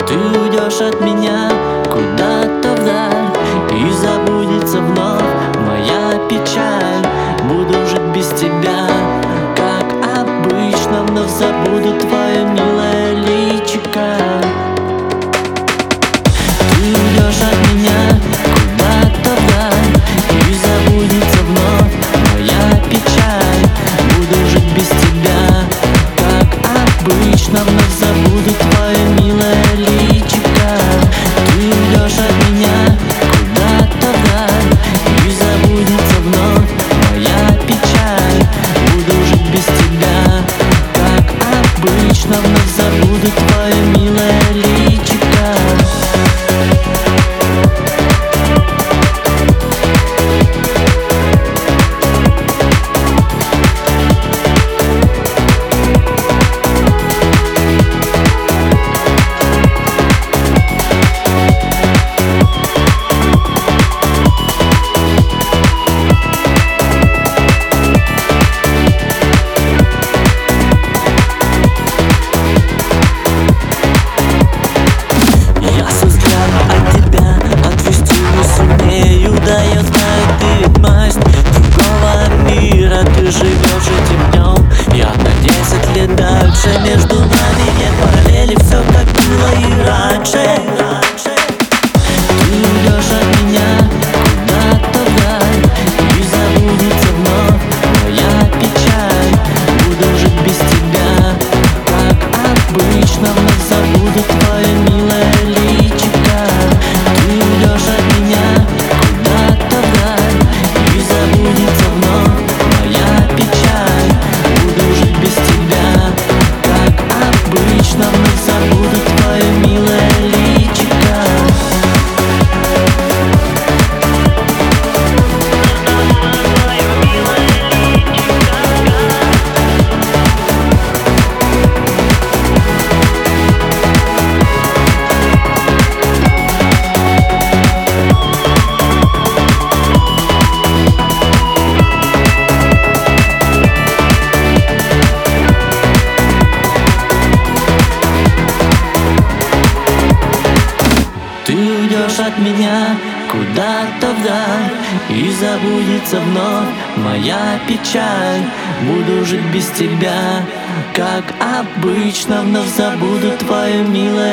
Ты уйдешь от меня куда-то вдаль, и забудется вновь моя печаль. Буду жить без тебя, как обычно, вновь забуду твое милое личико. Ты уйдешь от меня куда-то вдаль, и забудется вновь моя печаль. Буду жить без тебя, как обычно, вновь забуду твое милое личико. Ты уйдешь от меня куда-то вдаль, и забудется вновь моя печаль. Буду жить без тебя, как обычно, вновь забуду твое милое личико. Ты живешь этим днем, я на 10 лет дальше. Между нами нет параллели, все как было и раньше. Ты уйдешь от меня куда-то вдаль, и забудется вновь моя печаль. Буду жить без тебя, как обычно, вновь забуду твое милое личико. Ты уйдешь от меня куда-то вдаль, и забудется вновь моя печаль. Буду жить без тебя, как обычно, вновь забуду твое милое личико. Ты уйдешь от меня куда-то вдаль, и забудется вновь моя печаль. Буду жить без тебя, как обычно, вновь забуду твое милое